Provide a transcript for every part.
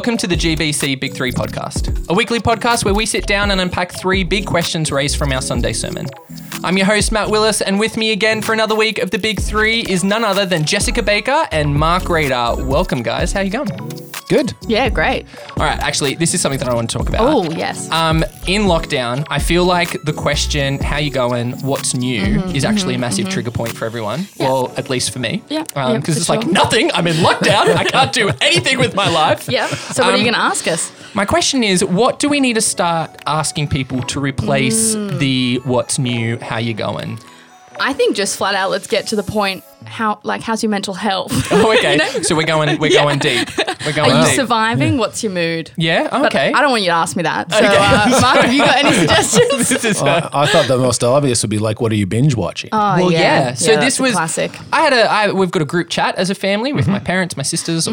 Welcome to the GBC Big 3 podcast, a weekly podcast where we sit down and unpack 3 big questions raised from our Sunday sermon. I'm your host, Matt Willis, and with me again for another week of the Big 3 is none other than Jessica Baker and Mark Radar. Welcome, guys. How you going? Good. Yeah, great. All right, actually, this is something that I want to talk about. Oh, yes. In lockdown, I feel like the question, how you going, what's new, is actually a massive trigger point for everyone. Yeah. Well, at least for me. Yeah. Because it's for like, sure. nothing, I'm in lockdown, I can't do anything with my life. Yeah. So what are you going to ask us? My question is, what do we need to start asking people to replace the what's new, how you going? I think just flat out, let's get to the point. How's your mental health? Oh, okay. You know? So we're going deep. We're going Are you deep. surviving? What's your mood? Yeah. But Okay. I don't want you to ask me that. So, Mark, have you got any suggestions? This is I thought the most obvious would be like, what are you binge watching? Oh, well, yeah. So that's this a was classic. we've got a group chat as a family with my parents, my sisters,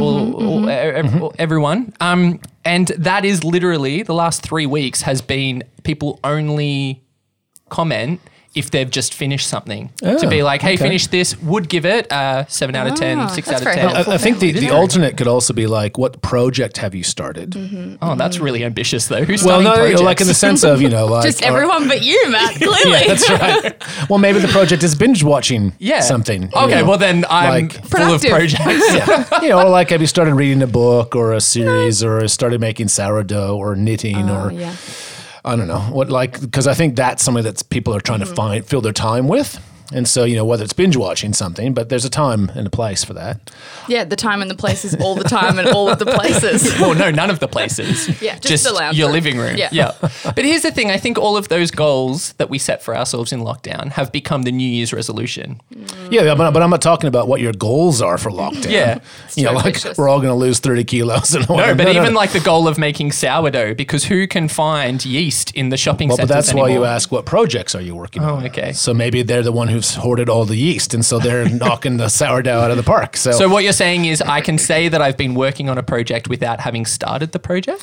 everyone. And that is literally the last 3 weeks has been people only comment if they've just finished something. To be like, hey, okay. finish this, would give it 7 out of 10, 6 that's out of very 10. helpful. I think the alternate could also be like, what project have you started? Oh, that's really ambitious though. Who's Well, starting no, projects? like in the sense of, like... Just everyone but you, Matt, clearly. Yeah, that's right. Well, maybe the project is binge watching something. Okay, well then I'm Like- full of Productive. projects. or like have you started reading a book or a series or started making sourdough or knitting or... Yeah. I don't know because I think that's something that people are trying to fill their time with. And so, whether it's binge watching something, but there's a time and a place for that. Yeah, the time and the places, all the time and all of the places. Well, no, none of the places. Yeah, just the lounge your room. living room. Yeah. But here's the thing. I think all of those goals that we set for ourselves in lockdown have become the New Year's resolution. Yeah, but I'm not talking about what your goals are for lockdown. Yeah. too like ambitious. we're all going to lose 30 kilos. And No, but even like the goal of making sourdough, because who can find yeast in the shopping Well, but centers that's why you anymore? ask what projects are you working on. Oh, okay. So maybe they're the one who's hoarded all the yeast, and so they're knocking the sourdough out of the park. So what you're saying is I can say that I've been working on a project without having started the project?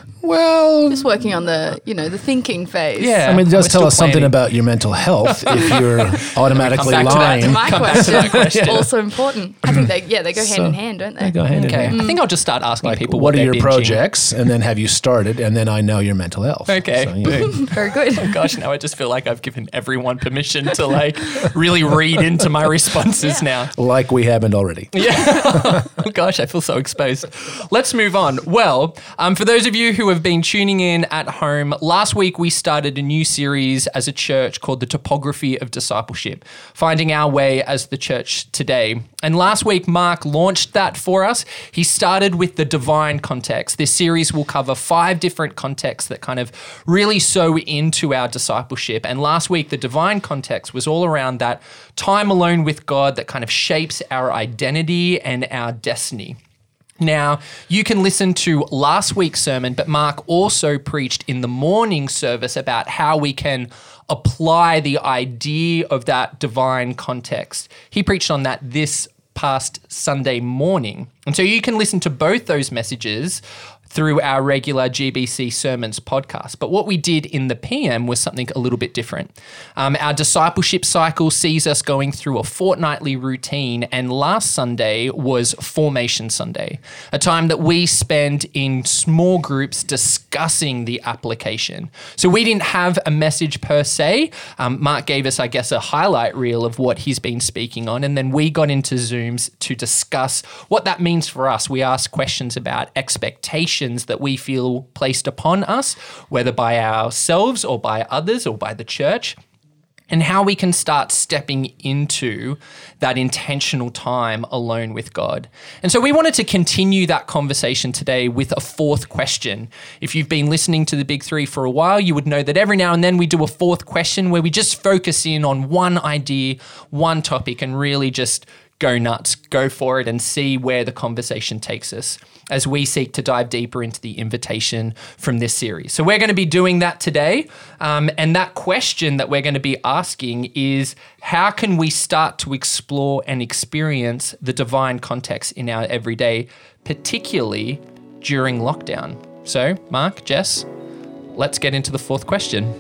well, Just working on the thinking phase. Yeah. I mean, it does We're tell still us something planning. about your mental health if you're automatically back to that lying. My Come back to that question. question. Also important. I think they go hand in hand, don't they? They go hand in Okay. hand. I think I'll just start asking people What are they're your binging. projects, and then have you started, and then I know your mental health. Okay. So, Boom. Very good. Gosh, now I just feel like I've given everyone permission to like really read into my responses now. like we haven't already. Oh gosh, I feel so exposed. Let's move on. Well, for those of you who have been tuning in at home, last week we started a new series as a church called The Topography of Discipleship, finding our way as the church today. And last week, Mark launched that for us. He started with the divine context. This series will cover 5 different contexts that kind of really sew into our discipleship. And last week, the divine context was all around that time alone with God that kind of shapes our identity and our destiny. Now, you can listen to last week's sermon, but Mark also preached in the morning service about how we can apply the idea of that divine context. He preached on that this past Sunday morning. And so you can listen to both those messages through our regular GBC Sermons podcast. But what we did in the PM was something a little bit different. Our discipleship cycle sees us going through a fortnightly routine, and last Sunday was Formation Sunday, a time that we spend in small groups discussing the application. So we didn't have a message per se. Mark gave us, I guess, a highlight reel of what he's been speaking on, and then we got into Zooms to discuss what that means for us. We asked questions about expectations that we feel placed upon us, whether by ourselves or by others or by the church, and how we can start stepping into that intentional time alone with God. And so we wanted to continue that conversation today with a 4th question. If you've been listening to the Big 3 for a while, you would know that every now and then we do a 4th question where we just focus in on one idea, one topic, and really just go nuts, go for it, and see where the conversation takes us as we seek to dive deeper into the invitation from this series. So we're going to be doing that today. And that question that we're going to be asking is, how can we start to explore and experience the divine context in our everyday, particularly during lockdown? So, Mark, Jess, let's get into the 4th question.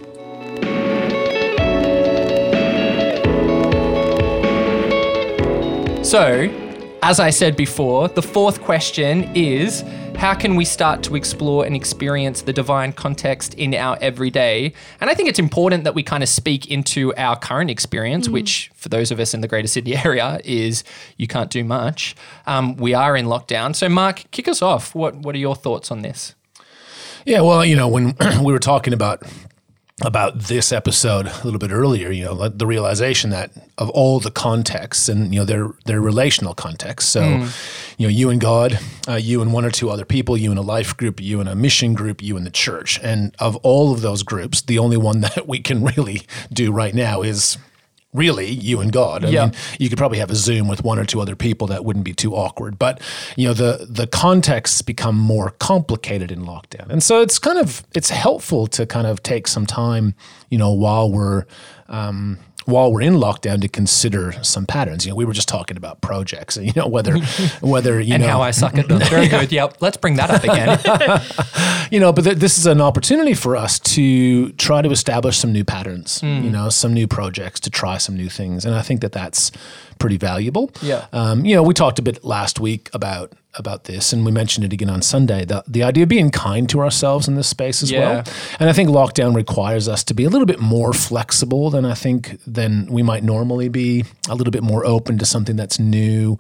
So, as I said before, the 4th question is, how can we start to explore and experience the divine context in our everyday? And I think it's important that we kind of speak into our current experience, which for those of us in the Greater Sydney area is you can't do much. We are in lockdown. So Mark, kick us off. What are your thoughts on this? Yeah, well, when we were talking about this episode a little bit earlier, the realization that of all the contexts and, they're relational contexts. So, you and God, you and one or two other people, you in a life group, you in a mission group, you in the church. And of all of those groups, the only one that we can really do right now is really you and God. I mean, you could probably have a Zoom with one or two other people. That wouldn't be too awkward. But, the contexts become more complicated in lockdown. And so it's helpful to kind of take some time, while we're in lockdown to consider some patterns. We were just talking about projects and, whether and how I suck at them. Very good. Yep. Let's bring that up again. But this is an opportunity for us to try to establish some new patterns, some new projects, to try some new things. And I think that that's pretty valuable. Yeah. We talked a bit last week about this, and we mentioned it again on Sunday, the idea of being kind to ourselves in this space as well. And I think lockdown requires us to be a little bit more flexible than we might normally be, a little bit more open to something that's new,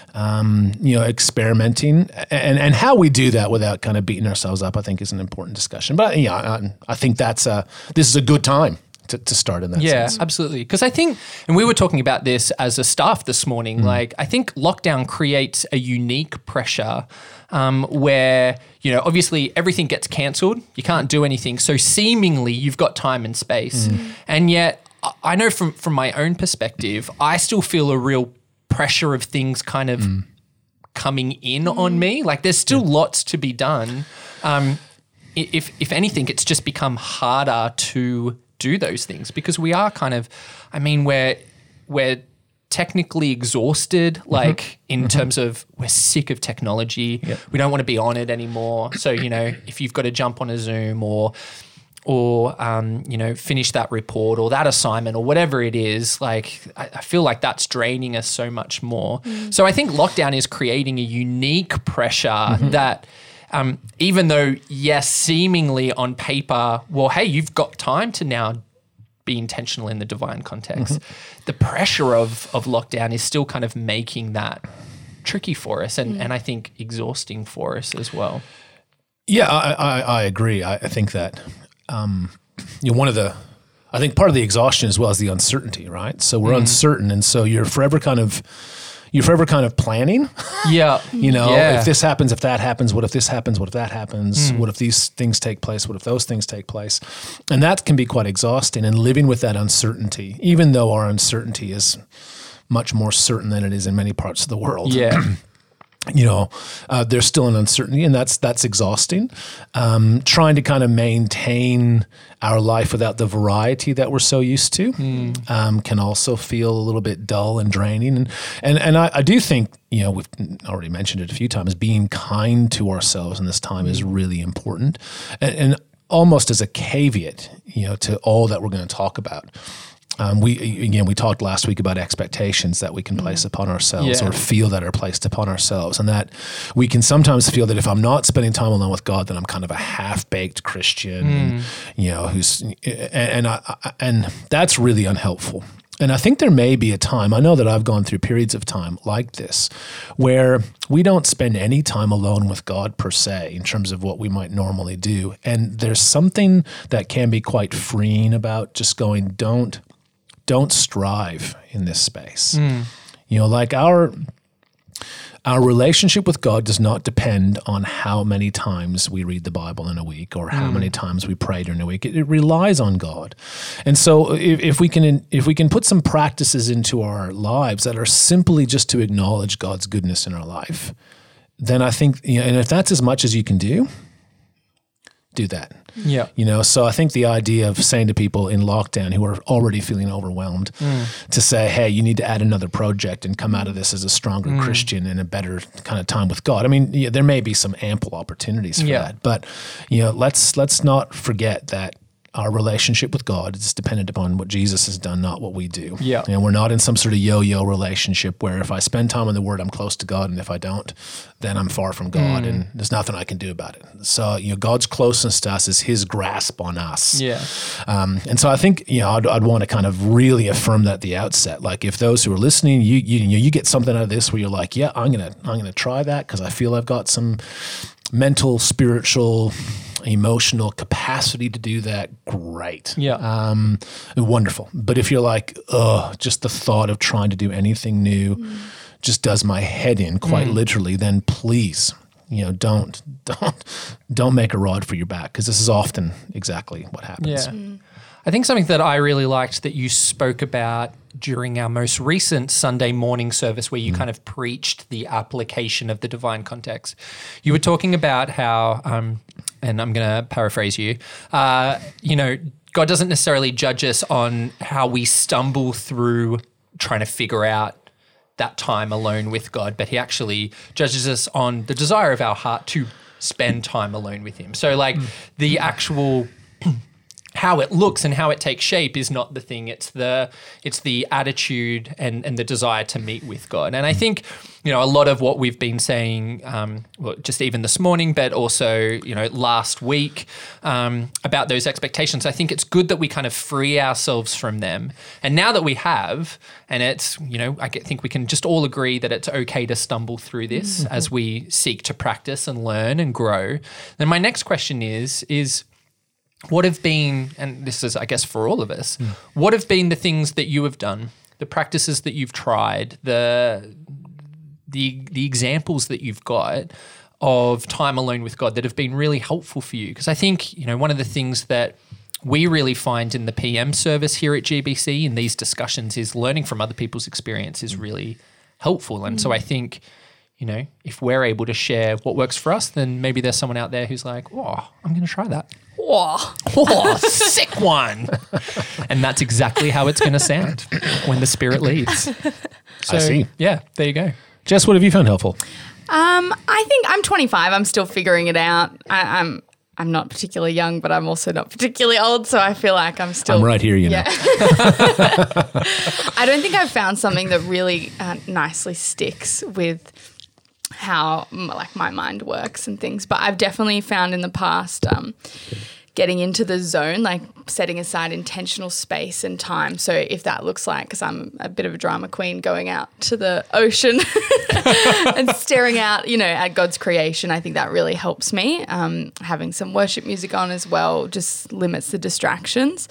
experimenting. And how we do that without kind of beating ourselves up, I think is an important discussion. But I think this is a good time to start in that sense. Yeah, absolutely. Because I think, and we were talking about this as a staff this morning, I think lockdown creates a unique pressure where, obviously everything gets cancelled. You can't do anything. So seemingly you've got time and space. And yet I know from my own perspective, I still feel a real pressure of things kind of coming in on me. Like there's still lots to be done. If anything, it's just become harder to do those things because we are kind of, we're technically exhausted, like in terms of we're sick of technology. Yep. We don't want to be on it anymore. So, if you've got to jump on a Zoom or finish that report or that assignment or whatever it is, like I feel like that's draining us so much more. So I think lockdown is creating a unique pressure that even though, yes, seemingly on paper, well, hey, you've got time to now be intentional in the divine context. The pressure of lockdown is still kind of making that tricky for us and I think exhausting for us as well. Yeah, I agree. I think that I think part of the exhaustion as well is the uncertainty, right? So we're uncertain, and so you're forever kind of planning. Yeah. If this happens, if that happens, what if this happens, what if that happens, what if these things take place, what if those things take place? And that can be quite exhausting, and living with that uncertainty, even though our uncertainty is much more certain than it is in many parts of the world. Yeah. There's still an uncertainty, and that's exhausting. Trying to kind of maintain our life without the variety that we're so used to can also feel a little bit dull and draining. And I do think, we've already mentioned it a few times, being kind to ourselves in this time is really important. And almost as a caveat, to all that we're going to talk about. We talked last week about expectations that we can place upon ourselves or feel that are placed upon ourselves, and that we can sometimes feel that if I'm not spending time alone with God, then I'm kind of a half-baked Christian, and that's really unhelpful. And I think there may be a time, I know that I've gone through periods of time like this, where we don't spend any time alone with God per se in terms of what we might normally do. And there's something that can be quite freeing about just going, don't strive in this space. Like our relationship with God does not depend on how many times we read the Bible in a week or how many times we pray during a week. It relies on God. And so if we can put some practices into our lives that are simply just to acknowledge God's goodness in our life, then I think, and if that's as much as you can do that. Yeah. So I think the idea of saying to people in lockdown who are already feeling overwhelmed to say, hey, you need to add another project and come out of this as a stronger Christian and a better kind of time with God. I mean, there may be some ample opportunities for that, but let's not forget that our relationship with God is dependent upon what Jesus has done, not what we do. Yeah. And we're not in some sort of yo-yo relationship where if I spend time in the Word, I'm close to God, and if I don't, then I'm far from God, and there's nothing I can do about it. So, God's closeness to us is His grasp on us. Yeah. And so I think, I'd want to kind of really affirm that at the outset. Like if those who are listening, you get something out of this where you're like, yeah, I'm gonna try that because I feel I've got some mental, spiritual, emotional capacity to do that. Great. Yeah. Wonderful. But if you're like, just the thought of trying to do anything new just does my head in, quite literally, then please, don't make a rod for your back, because this is often exactly what happens. Yeah. I think something that I really liked that you spoke about during our most recent Sunday morning service, where you kind of preached the application of the divine context. You were talking about how, and I'm going to paraphrase you, God doesn't necessarily judge us on how we stumble through trying to figure out that time alone with God, but He actually judges us on the desire of our heart to spend time alone with Him. So the actual how it looks and how it takes shape is not the thing. It's the attitude and the desire to meet with God. And I think, a lot of what we've been saying, just even this morning, but also, last week, about those expectations, I think it's good that we kind of free ourselves from them. And now that we have, and it's, I think we can just all agree that it's okay to stumble through this as we seek to practice and learn and grow. Then my next question is what have been, and this is, I guess, for all of us, what have been the things that you have done, the practices that you've tried, the examples that you've got of time alone with God that have been really helpful for you? Because I think, one of the things that we really find in the PM service here at GBC in these discussions is learning from other people's experience is really helpful. And so I think, if we're able to share what works for us, then maybe there's someone out there who's like, oh, I'm going to try that. Oh, sick one. And that's exactly how it's going to sound when the Spirit leads. So, I see. Yeah, there you go. Jess, what have you found helpful? I think I'm 25. I'm still figuring it out. I'm not particularly young, but I'm also not particularly old, so I feel like I'm still... I'm right here, know. I don't think I've found something that really nicely sticks with how my mind works and things, but I've definitely found in the past getting into the zone, like setting aside intentional space and time. So if that looks like, because I'm a bit of a drama queen, going out to the ocean and staring out, at God's creation, I think that really helps me. Having some worship music on as well just limits the distractions.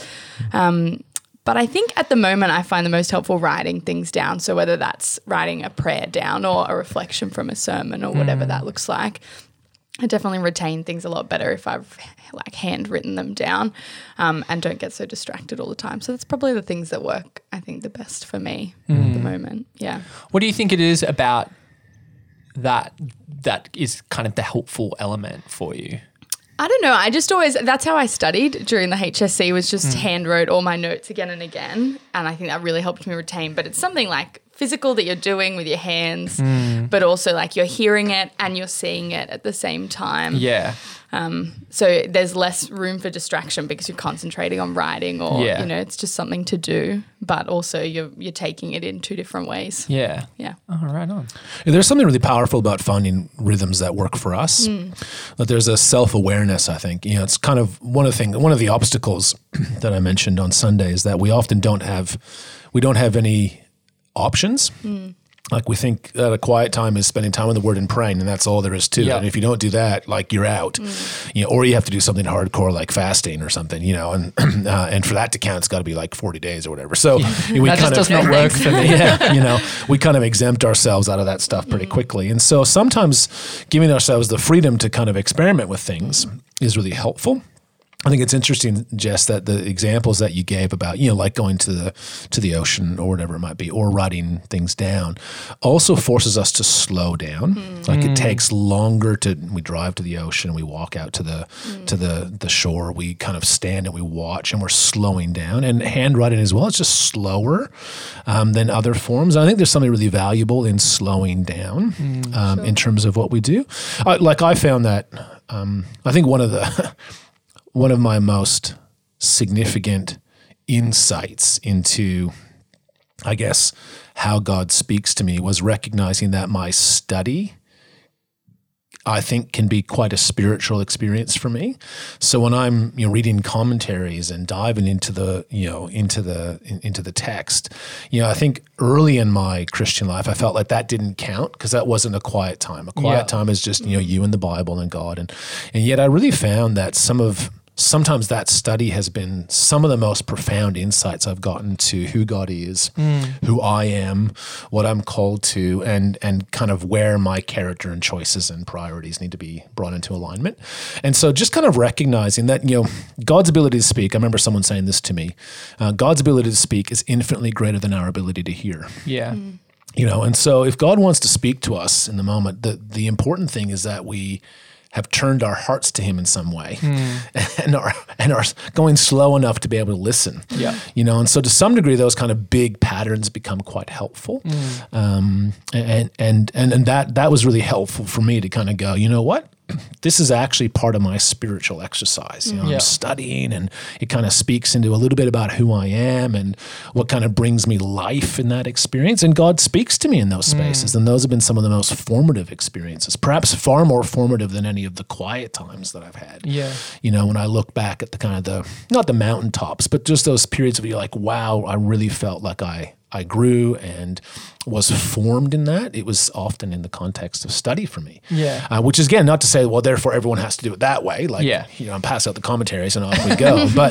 But I think at the moment I find the most helpful writing things down. So whether that's writing a prayer down or a reflection from a sermon or whatever that looks like, I definitely retain things a lot better if I've handwritten them down and don't get so distracted all the time. So that's probably the things that work, I think, the best for me at the moment. Yeah. What do you think it is about that is kind of the helpful element for you? I don't know. I just always, that's how I studied during the HSC, was just hand wrote all my notes again and again. And I think that really helped me retain. But it's something like physical that you're doing with your hands, but also you're hearing it and you're seeing it at the same time. Yeah. So there's less room for distraction because you're concentrating on writing or, it's just something to do, but also you're taking it in two different ways. Yeah. Yeah. Oh, right on. There's something really powerful about finding rhythms that work for us. That there's a self-awareness, I think. It's kind of one of the obstacles that I mentioned on Sunday is that we often don't have any options. Like we think that a quiet time is spending time with the Word and praying, and that's all there is to it. And if you don't do that, you're out. Or you have to do something hardcore like fasting or something, and and for that to count, it's got to be 40 days or whatever. So we that just does not work for me. We kind of exempt ourselves out of that stuff pretty quickly. And so sometimes giving ourselves the freedom to kind of experiment with things is really helpful. I think it's interesting, Jess, that the examples that you gave about, going to the ocean or whatever it might be, or writing things down, also forces us to slow down. It takes longer we drive to the ocean, we walk out to the shore, we kind of stand and we watch, and we're slowing down. And handwriting as well, it's just slower than other forms. I think there's something really valuable in slowing down in terms of what we do. I found that I think one of my most significant insights into, I guess, how God speaks to me was recognizing that my study, I think, can be quite a spiritual experience for me. So when I'm reading commentaries and diving into the into the text, I think early in my Christian life I felt like that didn't count because that wasn't a quiet time. A quiet time is just you and the Bible and God, and yet I really found that sometimes that study has been some of the most profound insights I've gotten to who God is, who I am, what I'm called to, and kind of where my character and choices and priorities need to be brought into alignment. And so just kind of recognizing that, God's ability to speak, I remember someone saying this to me, God's ability to speak is infinitely greater than our ability to hear. Yeah. And so if God wants to speak to us in the moment, the important thing is that we have turned our hearts to him in some way and are going slow enough to be able to listen. Yeah. And so to some degree, those kind of big patterns become quite helpful. And that was really helpful for me to kind of go, you know what? This is actually part of my spiritual exercise. I'm studying, and it kind of speaks into a little bit about who I am and what kind of brings me life in that experience. And God speaks to me in those spaces. And those have been some of the most formative experiences, perhaps far more formative than any of the quiet times that I've had. Yeah. When I look back at the kind of not the mountaintops, but just those periods where you're like, wow, I really felt like I grew and was formed in that. It was often in the context of study for me. Yeah. Which is, again, not to say, well, therefore everyone has to do it that way. Like, I'm pass out the commentaries and off we go. But,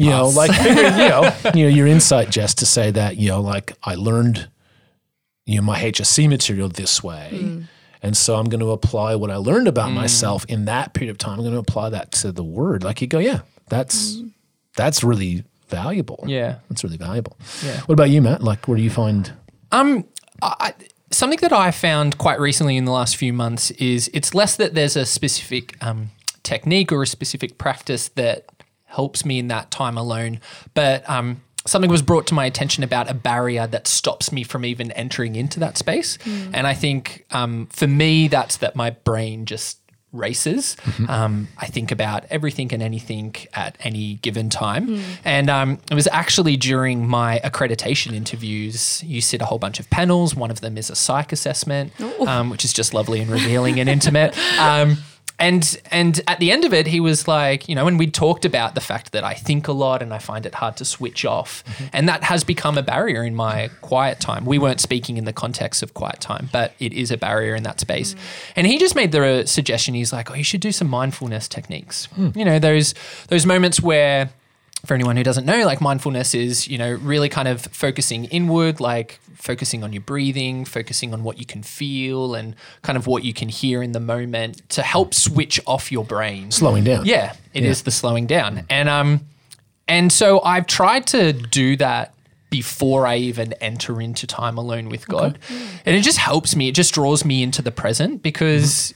your insight, Jess, to say that, like I learned, my HSC material this way. And so I'm going to apply what I learned about myself in that period of time. I'm going to apply that to the word. Like you go, that's really valuable. Yeah. That's really valuable. Yeah. What about you, Matt? Like, where do you find? Something that I found quite recently in the last few months is it's less that there's a specific technique or a specific practice that helps me in that time alone, but something was brought to my attention about a barrier that stops me from even entering into that space. And I think for me, that's that my brain just races. I think about everything and anything at any given time. And it was actually during my accreditation interviews, you sit a whole bunch of panels. One of them is a psych assessment, which is just lovely and revealing and intimate. And at the end of it, he was like, when we talked about the fact that I think a lot and I find it hard to switch off. And that has become a barrier in my quiet time. We weren't speaking in the context of quiet time, but it is a barrier in that space. And he just made the suggestion, he's like, you should do some mindfulness techniques. Those moments where, for anyone who doesn't know, like mindfulness is, really kind of focusing inward, like focusing on your breathing, focusing on what you can feel and kind of what you can hear in the moment to help switch off your brain. Slowing down. Yeah, it is the slowing down. And so I've tried to do that before I even enter into time alone with God. And it just helps me. It just draws me into the present because,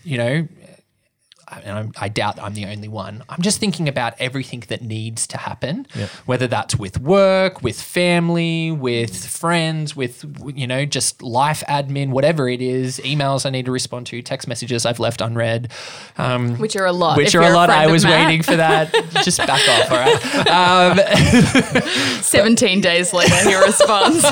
and I doubt I'm the only one. I'm just thinking about everything that needs to happen, whether that's with work, with family, with friends, with, just life admin, whatever it is, emails I need to respond to, text messages I've left unread. Which are a lot. I was waiting for that. Just back off, all right? 17 days later, he responds.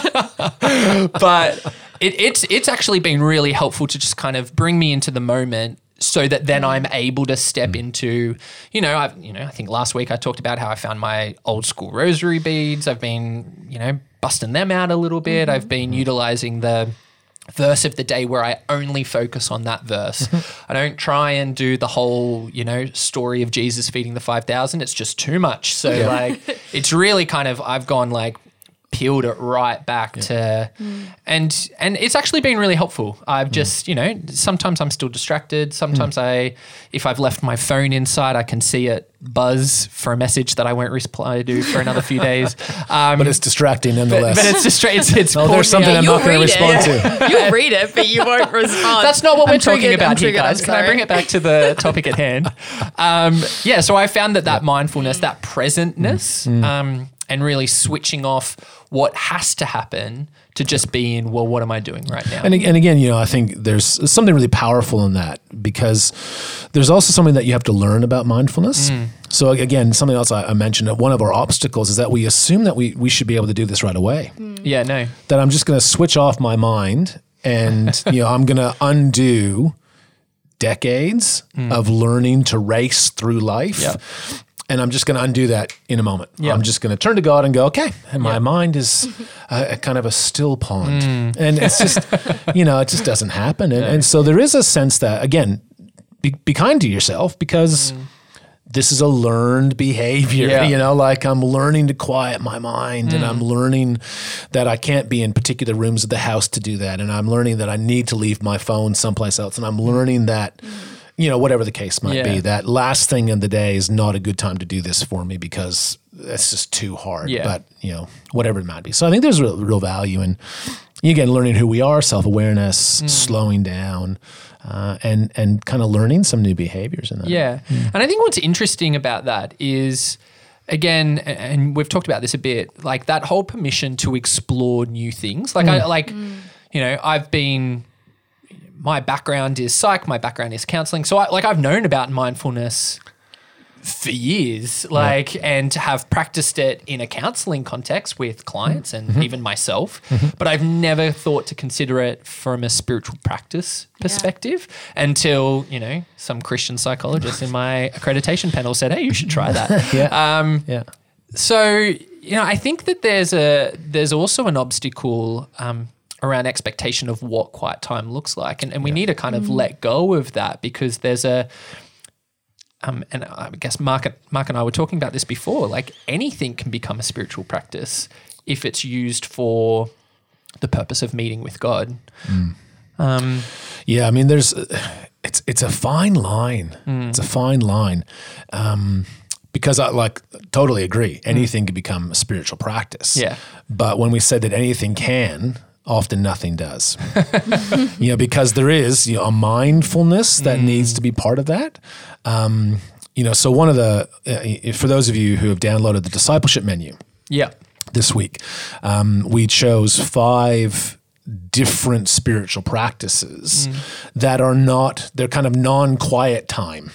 But it's actually been really helpful to just kind of bring me into the moment so that then I'm able to step into, I think last week I talked about how I found my old school rosary beads. I've been, busting them out a little bit. I've been utilizing the verse of the day where I only focus on that verse. I don't try and do the whole, story of Jesus feeding the 5,000. It's just too much. So it's really kind of, I've gone like, peeled it right back to, and it's actually been really helpful. I've just, sometimes I'm still distracted. Sometimes if I've left my phone inside, I can see it buzz for a message that I won't reply to for another few days. But it's distracting nonetheless. But it's distracting. It's there's something I'm not going to respond to. You'll read it, but you won't respond. That's not what we're talking about here, guys. Can I bring it back to the topic at hand? So I found that mindfulness, that presentness, and really switching off what has to happen to just be in, well, what am I doing right now? And again, I think there's something really powerful in that, because there's also something that you have to learn about mindfulness. So again, something else I mentioned, that one of our obstacles is that we assume that we should be able to do this right away. Yeah, no. That I'm just going to switch off my mind and, I'm going to undo decades of learning to race through life. Yeah. And I'm just going to undo that in a moment. Yeah. I'm just going to turn to God and go, okay. And my mind is a kind of a still pond. And it's just, it just doesn't happen. And so there is a sense that, again, be kind to yourself, because this is a learned behavior. Yeah. Like I'm learning to quiet my mind, and I'm learning that I can't be in particular rooms of the house to do that. And I'm learning that I need to leave my phone someplace else. And I'm learning that, whatever the case might be, that last thing in the day is not a good time to do this for me, because it's just too hard. Yeah. But, whatever it might be. So I think there's real value in, again, learning who we are, self-awareness, slowing down, and kind of learning some new behaviors in that. Yeah. And I think what's interesting about that is, again, and we've talked about this a bit, like that whole permission to explore new things. Like I've been, my background is psych, my background is counseling. So I've known about mindfulness for years, and have practiced it in a counseling context with clients and even myself, but I've never thought to consider it from a spiritual practice perspective until, some Christian psychologist in my accreditation panel said, hey, you should try that. So, I think that there's also an obstacle around expectation of what quiet time looks like. And we need to kind of let go of that, because there's and I guess Mark and I were talking about this before, like anything can become a spiritual practice if it's used for the purpose of meeting with God. I mean, it's a fine line. It's a fine line. Because I totally agree. Anything can become a spiritual practice. Yeah. But when we said that anything can, often nothing does. Because there is a mindfulness that needs to be part of that. So one of the, for those of you who have downloaded the discipleship menu this week, we chose 5 different spiritual practices that are they're kind of non-quiet time.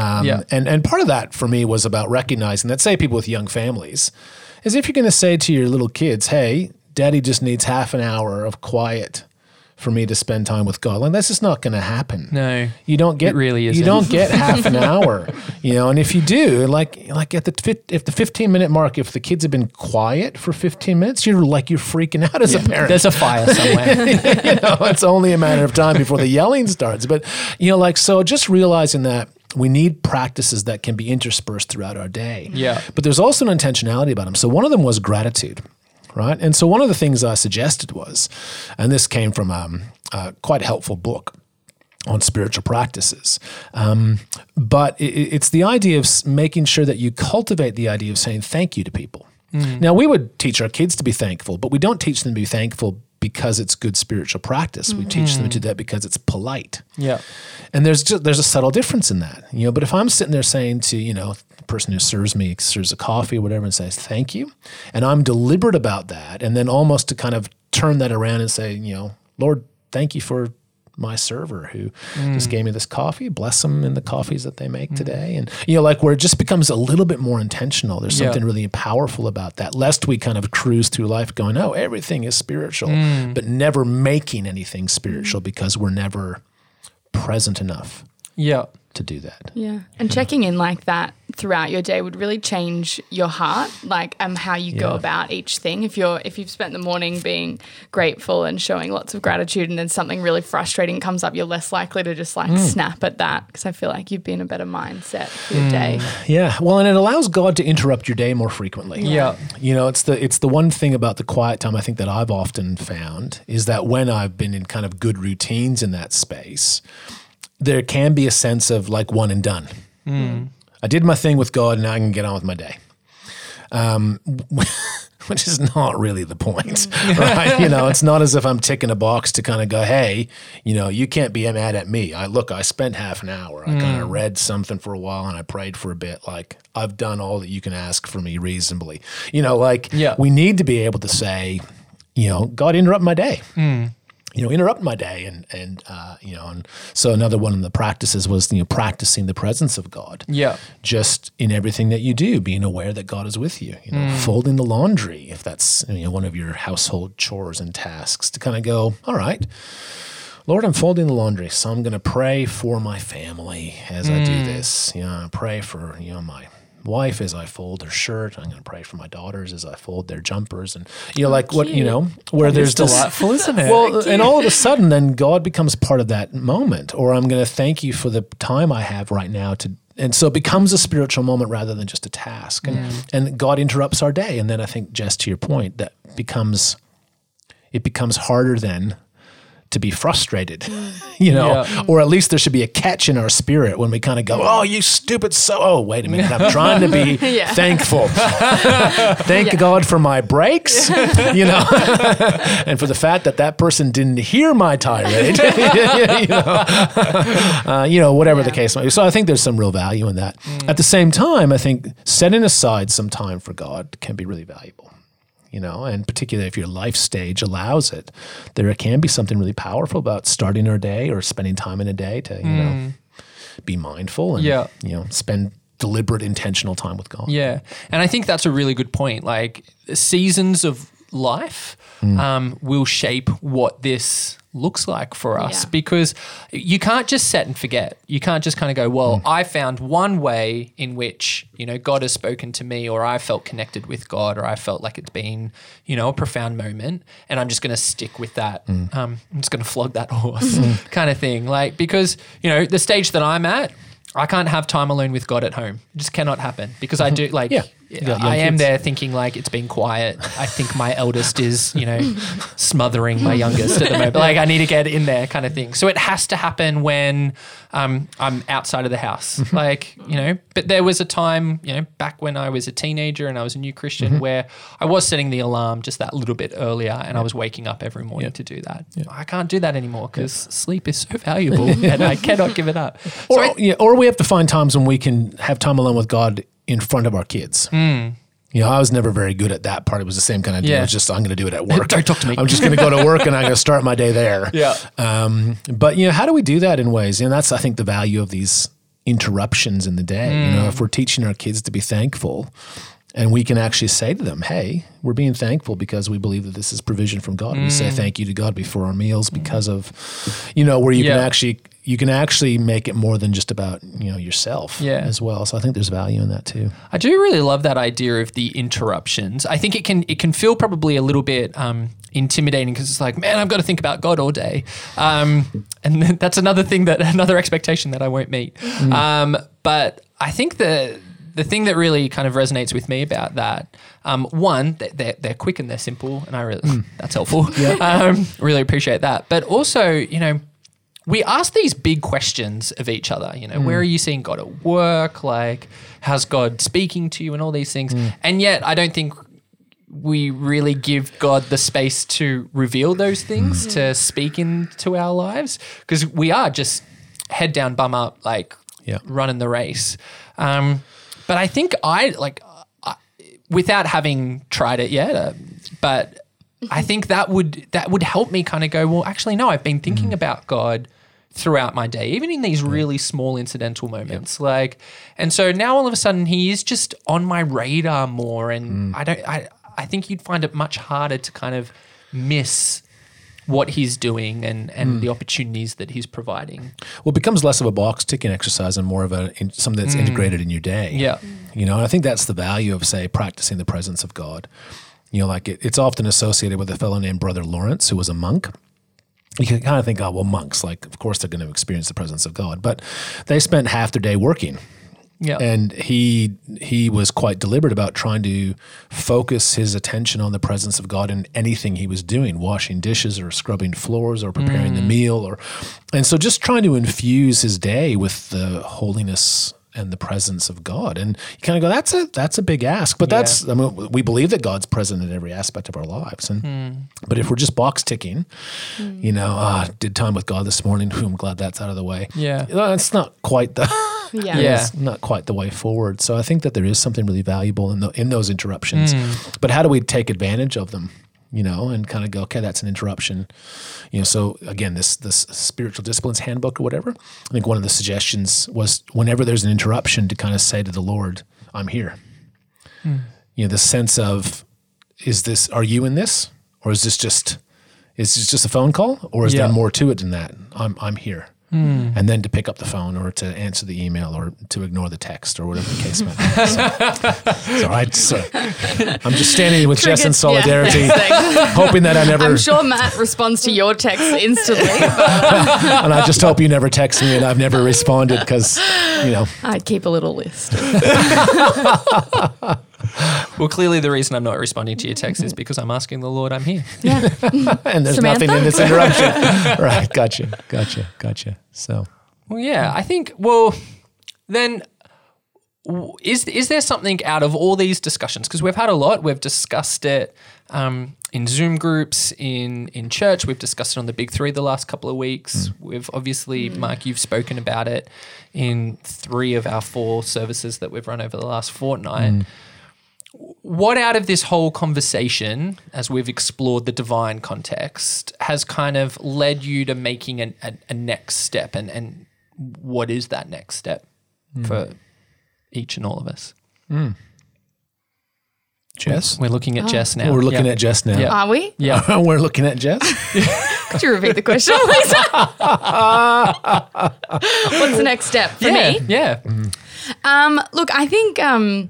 And part of that for me was about recognizing that, say, people with young families, is if you're going to say to your little kids, hey, Daddy just needs half an hour of quiet for me to spend time with God. Like, that's just not going to happen. No, you don't get. It really isn't. You don't get half an hour. And if you do, like at the 15-minute mark, if the kids have been quiet for 15 minutes, you're freaking out as a parent. There's a fire somewhere. It's only a matter of time before the yelling starts. But so just realizing that we need practices that can be interspersed throughout our day. Yeah. But there's also an intentionality about them. So one of them was gratitude. Right. And so one of the things I suggested was, and this came from a quite helpful book on spiritual practices, but it's the idea of making sure that you cultivate the idea of saying thank you to people. Now, we would teach our kids to be thankful, but we don't teach them to be thankful because it's good spiritual practice. We teach them to do that because it's polite. Yeah. And there's a subtle difference in that. But if I'm sitting there saying to, the person who serves a coffee or whatever and says thank you, and I'm deliberate about that, and then almost to kind of turn that around and say, Lord, thank you for my server who just gave me this coffee. Bless them in the coffees that they make today. And, where it just becomes a little bit more intentional. There's something really powerful about that, lest we kind of cruise through life going, oh, everything is spiritual, but never making anything spiritual because we're never present enough to do that. Yeah. And checking in like that throughout your day would really change your heart, how you go about each thing. If you've spent the morning being grateful and showing lots of gratitude, and then something really frustrating comes up, you're less likely to just snap at that, because I feel like you'd be in a better mindset for your day. Yeah. Well, and it allows God to interrupt your day more frequently. Yeah. It's the one thing about the quiet time I think that I've often found is that when I've been in kind of good routines in that space, there can be a sense of one and done. I did my thing with God, and now I can get on with my day. which is not really the point, right? It's not as if I'm ticking a box to kind of go, hey, you can't be mad at me. I spent half an hour. I kind of read something for a while and I prayed for a bit. Like, I've done all that you can ask for me reasonably. We need to be able to say, God, interrupt my day. Interrupt my day. And so another one of the practices was, practicing the presence of God. Yeah. Just in everything that you do, being aware that God is with you, folding the laundry, if that's, one of your household chores and tasks, to kind of go, all right, Lord, I'm folding the laundry, so I'm going to pray for my family as I do this. I pray for, my wife as I fold her shirt. I'm going to pray for my daughters as I fold their jumpers, and where there's delightful, isn't it? Well, and all of a sudden, then God becomes part of that moment. Or I'm going to thank you for the time I have right now to. And so it becomes a spiritual moment rather than just a task. And God interrupts our day. And then I think, Jess, to your point, that it becomes harder then to be frustrated, or at least there should be a catch in our spirit when we kind of go, oh, you stupid wait a minute, I'm trying to be thankful. Thank God for my breaks, and for the fact that person didn't hear my tirade, whatever the case might be. So I think there's some real value in that. At the same time, I think setting aside some time for God can be really valuable. And particularly if your life stage allows it, there can be something really powerful about starting our day or spending time in a day to, be mindful and, spend deliberate, intentional time with God. Yeah. And I think that's a really good point. Like, seasons of life will shape what this looks like for us, because you can't just set and forget. You can't just kind of go, well, I found one way in which, God has spoken to me, or I felt connected with God, or I felt like it's been, a profound moment, and I'm just going to stick with that. I'm just going to flog that horse kind of thing. Like, because, the stage that I'm at, I can't have time alone with God at home. It just cannot happen, because I do I am there thinking like it's been quiet. I think my eldest is, smothering my youngest at the moment. Like, I need to get in there kind of thing. So it has to happen when I'm outside of the house. Like, but there was a time, back when I was a teenager and I was a new Christian where I was setting the alarm just that little bit earlier, and I was waking up every morning to do that. Yeah. I can't do that anymore because sleep is so valuable and I cannot give it up. Or we have to find times when we can have time alone with God in front of our kids. I was never very good at that part. It was the same kind of deal. It was just, I'm going to do it at work. Don't talk to me. I'm just going to go to work and I'm going to start my day there. Yeah. But how do we do that in ways? That's, I think, the value of these interruptions in the day. If we're teaching our kids to be thankful, and we can actually say to them, hey, we're being thankful because we believe that this is provision from God. We say thank you to God before our meals because of, where you can actually make it more than just about, yourself as well. So I think there's value in that too. I do really love that idea of the interruptions. I think it can feel probably a little bit intimidating because it's like, man, I've got to think about God all day. And that's another expectation that I won't meet. But I think the thing that really kind of resonates with me about that, one, they're quick and they're simple, and I really that's helpful. Really appreciate that. But also, we ask these big questions of each other. Where are you seeing God at work? Like, how's God speaking to you, and all these things. And yet, I don't think we really give God the space to reveal those things, to speak into our lives, because we are just head down, bum up, like running the race. But I think without having tried it yet, but I think that would help me kind of go, well, actually, no, I've been thinking about God throughout my day, even in these really small incidental moments. And so now all of a sudden he is just on my radar more, and I think you'd find it much harder to kind of miss what he's doing and the opportunities that he's providing. Well, it becomes less of a box ticking exercise and more of something that's integrated in your day. Yeah. And I think that's the value of, say, practicing the presence of God. It's often associated with a fellow named Brother Lawrence, who was a monk. You can kind of think, oh, well, monks, of course they're going to experience the presence of God. But they spent half their day working. Yeah. And he was quite deliberate about trying to focus his attention on the presence of God in anything he was doing, washing dishes or scrubbing floors or preparing the meal, and so just trying to infuse his day with the holiness and the presence of God. And you kind of go, that's a big ask. But I mean, we believe that God's present in every aspect of our lives. And but if we're just box ticking, did time with God this morning, I'm glad that's out of the way. Yeah. That's not quite the Yeah. not quite the way forward. So I think that there is something really valuable in those interruptions. But how do we take advantage of them? And kind of go, okay, that's an interruption. So again, this spiritual disciplines handbook or whatever, I think one of the suggestions was whenever there's an interruption to kind of say to the Lord, I'm here. The sense of, are you in this? Or is this just a phone call? Or is there more to it than that? I'm here. And then to pick up the phone or to answer the email or to ignore the text or whatever the case might be. So I'm just standing with Jess in solidarity, hoping that I never... I'm sure Matt responds to your text instantly. And I just hope you never text me and I've never responded because, I'd keep a little list. Well, clearly the reason I'm not responding to your text is because I'm asking the Lord, I'm here. Yeah. And there's Samantha? nothing in this interruption. Right, gotcha. So, Well, yeah, I think, then is there something out of all these discussions? Because we've had a lot. We've discussed it in Zoom groups, in church. We've discussed it on the Big Three the last couple of weeks. We've obviously, Mark, you've spoken about it in 3 of our 4 services that we've run over the last fortnight. What out of this whole conversation, as we've explored the divine context, has kind of led you to making a next step? And what is that next step for each and all of us? Jess? We're looking at Jess now. We're looking at Jess now. Yeah. Are we? Yeah. We're looking at Jess. Could you repeat the question, please? What's the next step for me? Yeah. Look, I think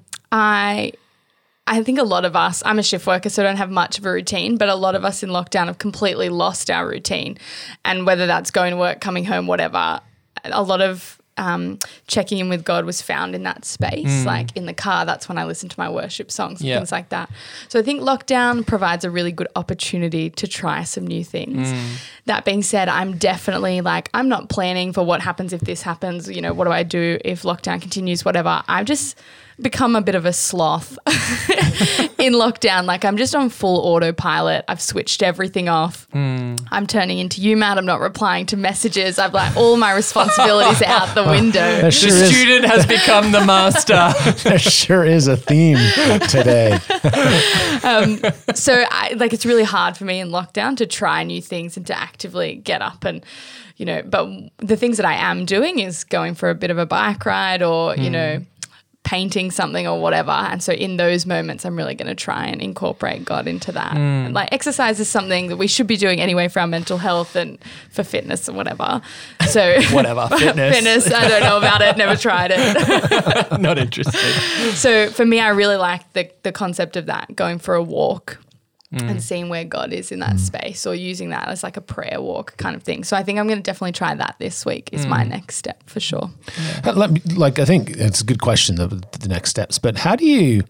I think a lot of us, I'm a shift worker, so I don't have much of a routine, but a lot of us in lockdown have completely lost our routine. And whether that's going to work, coming home, whatever, a lot of checking in with God was found in that space. Like in the car, that's when I listen to my worship songs and things like that. So I think lockdown provides a really good opportunity to try some new things. That being said, I'm definitely I'm not planning for what happens if this happens. What do I do if lockdown continues, whatever. I've just become a bit of a sloth in lockdown. I'm just on full autopilot. I've switched everything off. I'm turning into you, Matt. I'm not replying to messages. I've all my responsibilities out the window. The student has become the master. There sure is a theme today. So it's really hard for me in lockdown to try new things and to actively get up and, but the things that I am doing is going for a bit of a bike ride or, painting something or whatever. And so in those moments, I'm really going to try and incorporate God into that. And exercise is something that we should be doing anyway for our mental health and for fitness or whatever. So whatever, fitness. I don't know about it. Never tried it. Not interested. So for me, I really like the concept of that, going for a walk and seeing where God is in that space or using that as a prayer walk kind of thing. So I think I'm going to definitely try that this week is my next step for sure. I think it's a good question, the next steps, but how have you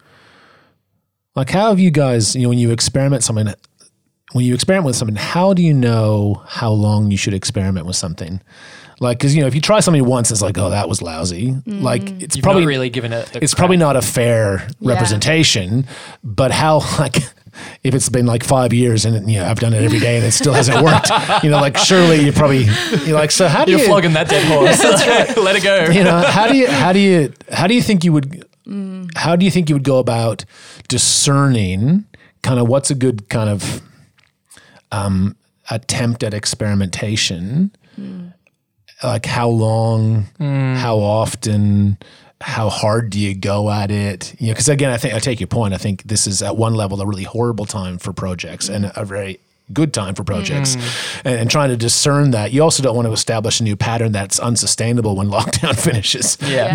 guys, when you experiment with something, how do you know how long you should experiment with something? Because, if you try something once, it's oh, that was lousy. It's You've probably not really given it. It's probably not a fair representation, but how, if it's been 5 years and I've done it every day and it still hasn't worked, surely you probably so how do You're you flogging that dead horse? That's right. Let it go. how do you think you would go about discerning kind of what's a good kind of attempt at experimentation? How long, how often, how hard do you go at it? Because again, I take your point. I think this is at one level a really horrible time for projects and a very good time for projects. And trying to discern that. You also don't want to establish a new pattern that's unsustainable when lockdown finishes. Yeah.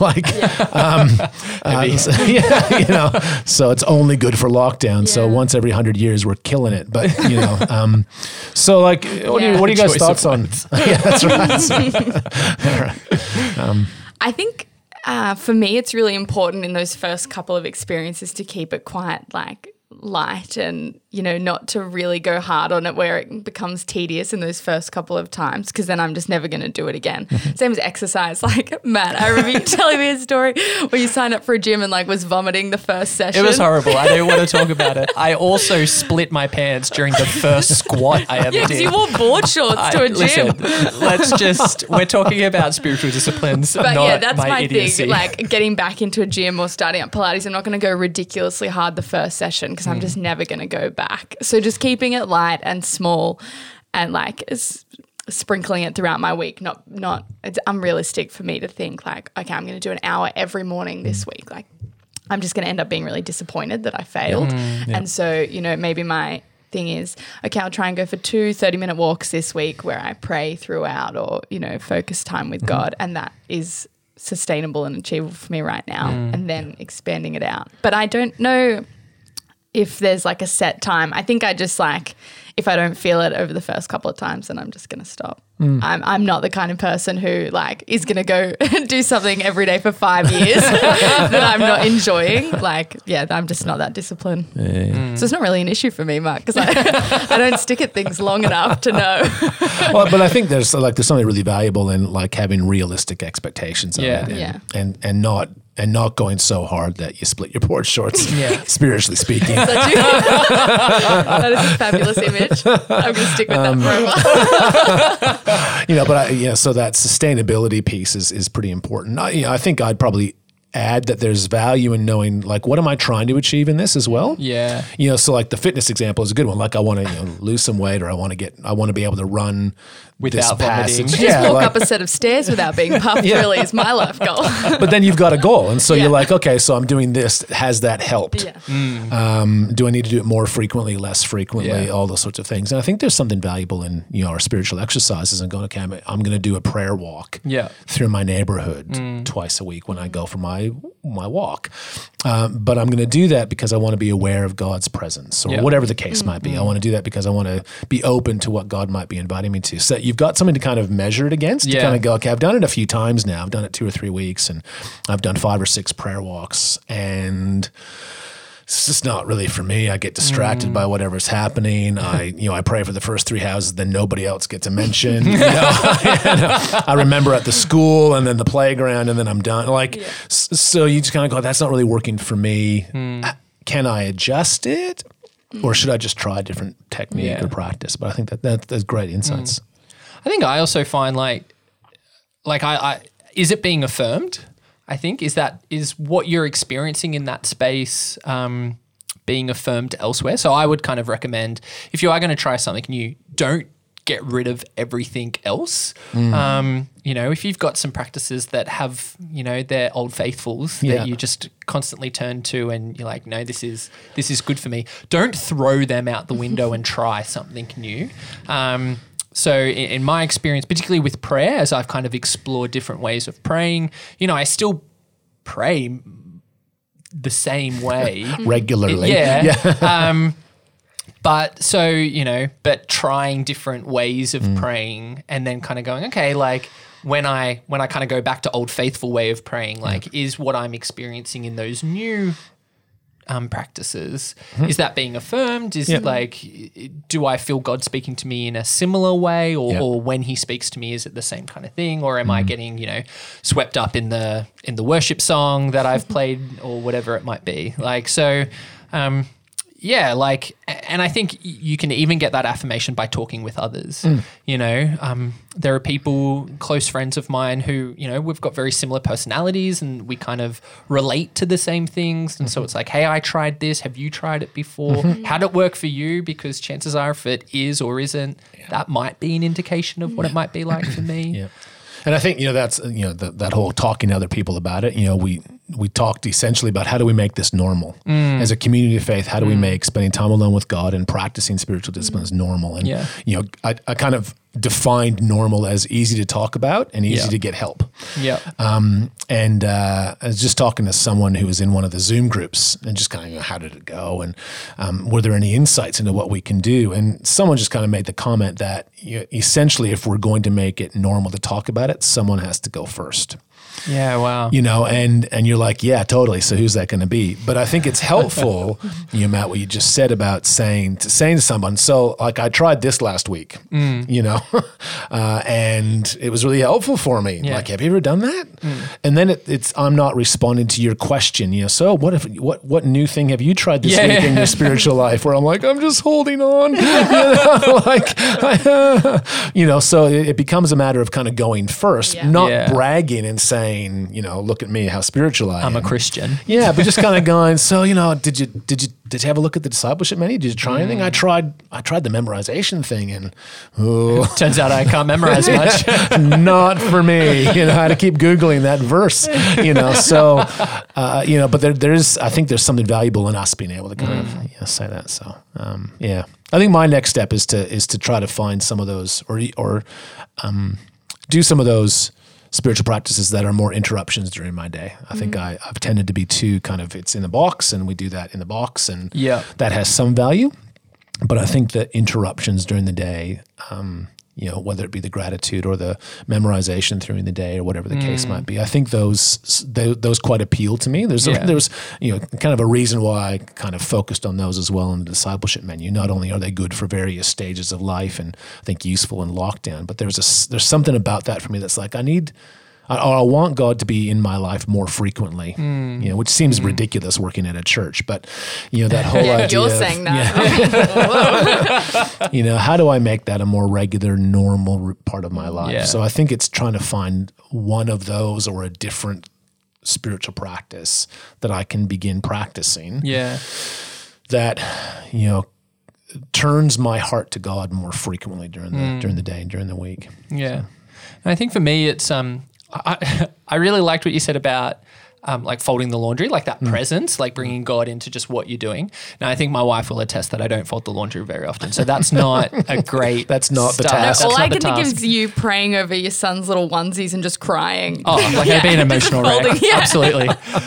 So it's only good for lockdown. So once every 100 years we're killing it. But so what are you guys' thoughts on? Yeah, that's right. I think for me, it's really important in those first couple of experiences to keep it quite light and, not to really go hard on it where it becomes tedious in those first couple of times, because then I'm just never going to do it again. Same as exercise. Like, Matt, I remember you telling me a story where you signed up for a gym and like was vomiting the first session. It was horrible. I don't want to talk about it. I also split my pants during the first squat I ever did. Because you wore board shorts to a gym. Listen, we're talking about spiritual disciplines, but not yeah, that's my idiocy. thing. Like getting back into a gym or starting up Pilates, I'm not going to go ridiculously hard the first session because I'm just never going to go back. So just keeping it light and small and like sprinkling it throughout my week. Not it's unrealistic for me to think like, okay, I'm going to do an hour every morning this week. Like I'm just going to end up being really disappointed that I failed. And so, maybe my thing is, okay, I'll try and go for 2 30-minute walks this week where I pray throughout or, focus time with God. And that is sustainable and achievable for me right now. And then expanding it out. But I don't know if there's like a set time. I think I just like, if I don't feel it over the first couple of times, then I'm just going to stop. I'm not the kind of person who like is going to go do something every day for 5 years that I'm not enjoying. Like, yeah, I'm just not that disciplined. So it's not really an issue for me, Mark, because I don't stick at things long enough to know. Well, but I think there's something really valuable in like having realistic expectations of it and not going so hard that you split your board shorts, spiritually speaking. That is a fabulous image. I'm going to stick with that forever. So that sustainability piece is pretty important. I think I'd probably add that there's value in knowing like what am I trying to achieve in this as well. So like the fitness example is a good one. Like I want to lose some weight, or I want to be able to run without vomiting. Just walk up a set of stairs without being puffed really is my life goal. But then you've got a goal, and so you're like, okay, so I'm doing this. Has that helped? Do I need to do it more frequently, less frequently, all those sorts of things? And I think there's something valuable in our spiritual exercises and going, okay, I'm going to do a prayer walk through my neighborhood twice a week when I go for my walk. But I'm going to do that because I want to be aware of God's presence or whatever the case might be. I want to do that because I want to be open to what God might be inviting me to. So you've got something to kind of measure it against, to kind of go, okay, I've done it a few times now. I've done it 2 or 3 weeks, and I've done 5 or 6 prayer walks, and it's just not really for me. I get distracted by whatever's happening. I pray for the first 3 houses, then nobody else gets a mention. I remember at the school and then the playground, and then I'm done. So you just kind of go, that's not really working for me. Can I adjust it? Or should I just try a different technique or practice? But I think that's great insights. I think I also find like is it being affirmed? I think is what you're experiencing in that space being affirmed elsewhere. So I would kind of recommend, if you are going to try something new, don't get rid of everything else. If you've got some practices that have, they're old faithfuls that you just constantly turn to and you're like, no, this is good for me. Don't throw them out the window and try something new. So in my experience, particularly with prayer, as I've kind of explored different ways of praying, I still pray the same way. Regularly. But trying different ways of praying and then kind of going, okay, like when I kind of go back to old faithful way of praying, like is what I'm experiencing in those new practices, is that being affirmed? Is like, do I feel God speaking to me in a similar way, or when He speaks to me, is it the same kind of thing, or am I getting swept up in the worship song that I've played or whatever it might be? Like so. And I think you can even get that affirmation by talking with others. There are people, close friends of mine who, we've got very similar personalities and we kind of relate to the same things. And so it's like, hey, I tried this. Have you tried it before? How'd it work for you? Because chances are if it is or isn't, that might be an indication of what it might be like for me. And I think, that's, that whole talking to other people about it, we talked essentially about how do we make this normal as a community of faith? How do we make spending time alone with God and practicing spiritual disciplines normal? And, I kind of defined normal as easy to talk about and easy to get help. And I was just talking to someone who was in one of the Zoom groups and just kind of, how did it go? And were there any insights into what we can do? And someone just kind of made the comment that essentially if we're going to make it normal to talk about it, someone has to go first. Yeah, wow. You know, and you're like, yeah, totally. So who's that going to be? But I think it's helpful, Matt, what you just said about saying to someone, so like I tried this last week, you know, and it was really helpful for me. Yeah. Like, have you ever done that? And then it's I'm not responding to your question, you know, so what new thing have you tried this week in your spiritual life? Where I'm like, I'm just holding on, you know, like, you know, so it becomes a matter of kind of going first, not bragging and saying, you know, look at me, how spiritual I am. I'm a Christian. Yeah, but just kind of going, so, you know, did you have a look at the discipleship menu? Did you try anything? I tried the memorization thing, and turns out I can't memorize much. Not for me. You know, I had to keep Googling that verse, you know, so, you know, but I think there's something valuable in us being able to kind of say that. So, yeah, I think my next step is to try to find some of those or do some of those spiritual practices that are more interruptions during my day. I think I've tended to be too kind of, it's in the box and we do that in the box, and that has some value. But I think that interruptions during the day, you know, whether it be the gratitude or the memorization during the day or whatever the case might be, I think those quite appeal to me. There was, you know, kind of a reason why I kind of focused on those as well in the discipleship menu. Not only are they good for various stages of life and I think useful in lockdown, but there's something about that for me that's like, I want God to be in my life more frequently, you know, which seems ridiculous working at a church, but you know, that whole idea. You're saying that. You know, how do I make that a more regular, normal part of my life? Yeah. So I think it's trying to find one of those or a different spiritual practice that I can begin practicing. Yeah. That, you know, turns my heart to God more frequently during the day and during the week. Yeah. So. And I think for me, it's I really liked what you said about like folding the laundry, like that presence, like bringing God into just what you're doing. Now, I think my wife will attest that I don't fold the laundry very often, so that's not a great. That's not the start. task. No, all I can think is you praying over your son's little onesies and just crying. Oh, like I'd be an emotional wreck. Yeah. Absolutely.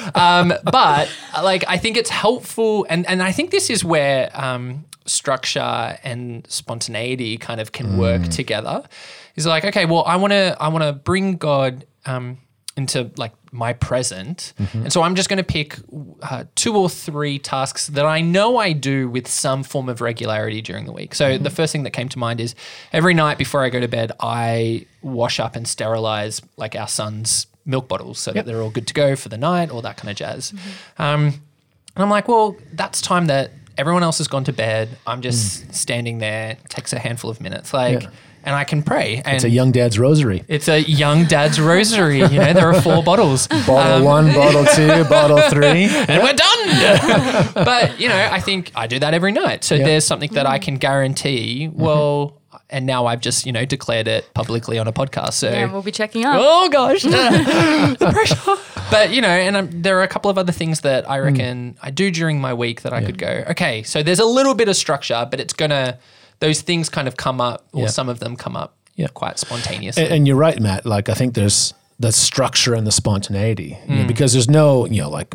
But like I think it's helpful, and I think this is where structure and spontaneity kind of can work together. Is like, okay, well, I want to bring God into like my present. And so I'm just going to pick 2 or 3 tasks that I know I do with some form of regularity during the week. So the first thing that came to mind is every night before I go to bed, I wash up and sterilize like our son's milk bottles so that they're all good to go for the night, all that kind of jazz. And I'm like, well, that's time that everyone else has gone to bed. I'm just standing there. It takes a handful of minutes. And I can pray. And it's a young dad's rosary. It's a young dad's rosary. You know, there are 4 bottles. Bottle 1, bottle 2, bottle 3. And we're done. But, you know, I think I do that every night. So there's something that I can guarantee, well, and now I've just, you know, declared it publicly on a podcast. So Yeah, we'll be checking up. oh, gosh. The pressure. But, you know, and there are a couple of other things that I reckon I do during my week that I could go, okay, so there's a little bit of structure, but it's going to, those things kind of come up, or some of them come up quite spontaneously. And you're right, Matt. Like, I think there's the structure and the spontaneity, you know, because there's no, you know, like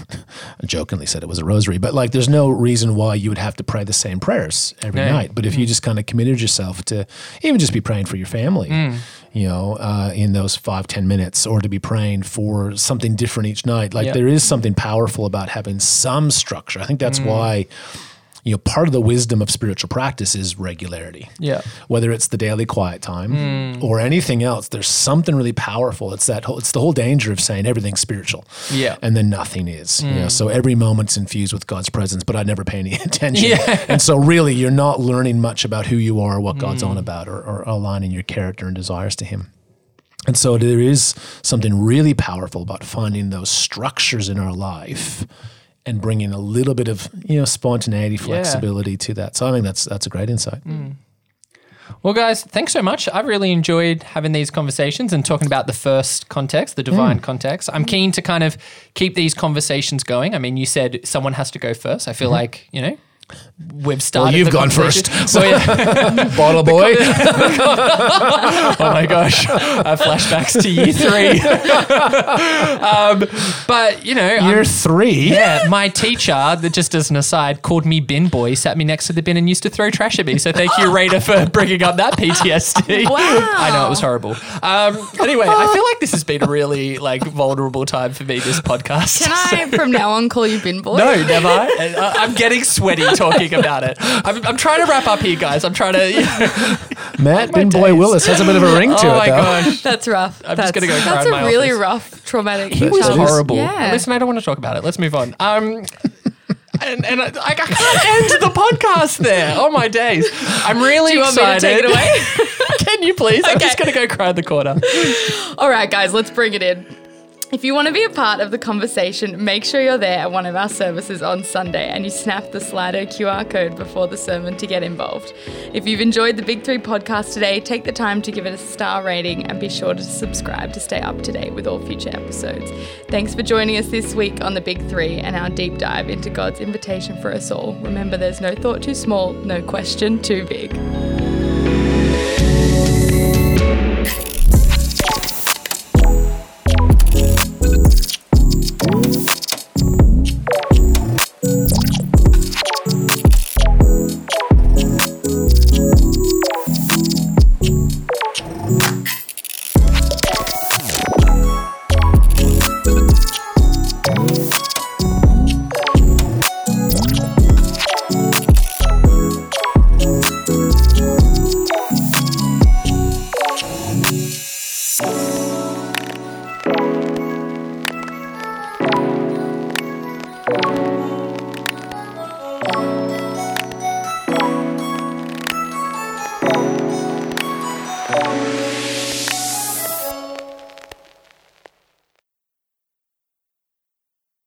I jokingly said it was a rosary, but like there's no reason why you would have to pray the same prayers every night. But if you just kind of committed yourself to even just be praying for your family, you know, in those 5-10 minutes, or to be praying for something different each night, like there is something powerful about having some structure. I think that's why, you know, part of the wisdom of spiritual practice is regularity. Yeah. Whether it's the daily quiet time or anything else, there's something really powerful. It's the whole danger of saying everything's spiritual. Yeah. And then nothing is. You know, so every moment's infused with God's presence, but I never pay any attention. Yeah. And so really you're not learning much about who you are, what God's on about, or aligning your character and desires to Him. And so there is something really powerful about finding those structures in our life and bringing a little bit of, you know, spontaneity, flexibility to that. So I think that's a great insight. Well, guys, thanks so much. I've really enjoyed having these conversations and talking about the first context, the divine context. I'm keen to kind of keep these conversations going. I mean, you said someone has to go first. I feel like, you know, we've started. Well, you've the gone conversation. first. So, Well, yeah. bottle boy. Oh my gosh, flashbacks to year 3. But Year 3. yeah, my teacher, that just as an aside, called me bin boy, sat me next to the bin and used to throw trash at me. So thank you, Rita, for bringing up that PTSD. Wow. I know, it was horrible. Anyway, I feel like this has been a really vulnerable time for me, this podcast. Can I, from now on, call you bin boy? No, never. I'm getting sweaty talking about it. I'm trying to wrap up here, guys. I'm trying to... Matt Bin Boy days. Willis has a bit of a ring to Oh it, my though. gosh. That's rough. I'm just gonna go cry That's in a my really office. rough, traumatic. He was childhood. horrible. Yeah. Listen, I don't want to talk about it. Let's move on. And I can't end the podcast there. Oh my days! I'm really Do you want me to excited. take it away? Can you please? I'm Okay. just gonna go cry in the corner. All right, guys, let's bring it in. If you want to be a part of the conversation, make sure you're there at one of our services on Sunday and you snap the Slido QR code before the sermon to get involved. If you've enjoyed the Big 3 podcast today, take the time to give it a star rating and be sure to subscribe to stay up to date with all future episodes. Thanks for joining us this week on the Big 3 and our deep dive into God's invitation for us all. Remember, there's no thought too small, no question too big.